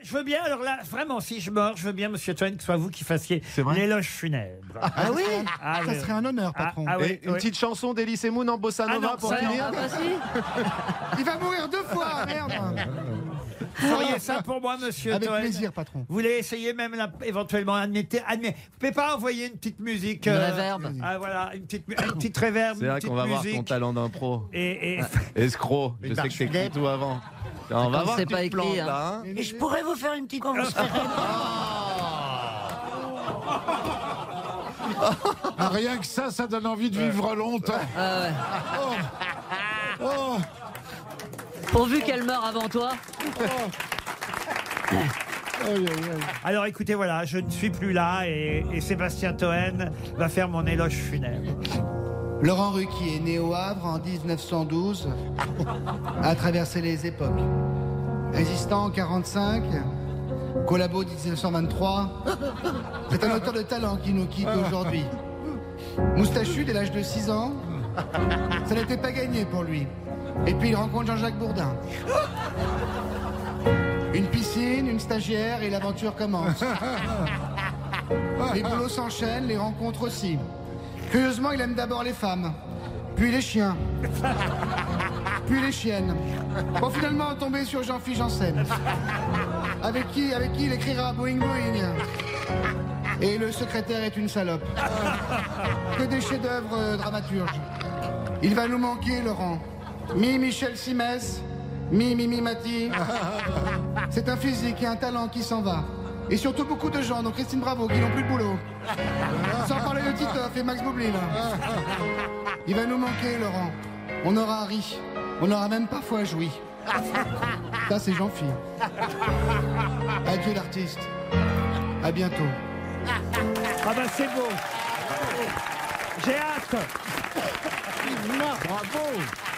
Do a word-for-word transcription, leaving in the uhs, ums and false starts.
je veux bien, alors là, vraiment, si je meurs, je veux bien, monsieur Toen, que ce soit vous qui fassiez l'éloge funèbre. Ah, ah oui ah, Ça oui. serait un honneur, patron. Ah, ah, oui, Une oui. petite chanson d'Elie Semoun en bossa nova Ah non, pour ça, finir. Ah bah si. Il va mourir deux fois, merde. Vous feriez ça pour moi, monsieur Avec Toen. plaisir, patron. Vous voulez essayer même là, éventuellement admettez, admettez. Vous pouvez pas envoyer une petite musique Une euh, réverb. Ah voilà, une petite, une petite réverb, C'est une là petite qu'on va voir musique. ton talent d'impro. Et, et... Escroc, je sais que t'écris tout avant. On va Comme voir c'est que tu pas te écrit, plantes, hein. là, hein. Et je pourrais vous faire une petite conversation. Ah, rien que ça, ça donne envie de vivre longtemps. Ah ouais. Oh. Oh. Pourvu qu'elle meure avant toi. Alors écoutez, voilà, je ne suis plus là et, et Sébastien Toen va faire mon éloge funèbre. Laurent Ruquier, né au Havre en dix-neuf cent douze, a traversé les époques. Résistant en quarante-cinq, collabo dix-neuf cent vingt-trois, c'est un auteur de talent qui nous quitte aujourd'hui. Moustachu dès l'âge de six ans, ça n'était pas gagné pour lui. Et puis il rencontre Jean-Jacques Bourdin. Une piscine, une stagiaire et l'aventure commence. Les boulots s'enchaînent, les rencontres aussi. Curieusement, il aime d'abord les femmes, puis les chiens, puis les chiennes. Pour finalement tomber sur Jean-Philippe Janssen, avec qui, avec qui il écrira Boing Boing. Et le secrétaire est une salope. Que des chefs-d'œuvre euh, dramaturges. Il va nous manquer, Laurent. Mi Michel Simès, mi Mimi Mati. C'est un physique et un talent qui s'en va. Et surtout beaucoup de gens, dont Christine Bravo, qui n'ont plus de boulot. Sans parler de Titoff et Max Boublil. Il va nous manquer, Laurent. On aura ri. On aura même parfois joui. Ça, c'est Jean-Philippe. Adieu l'artiste. À bientôt. Ah ben c'est beau. J'ai hâte. Bravo.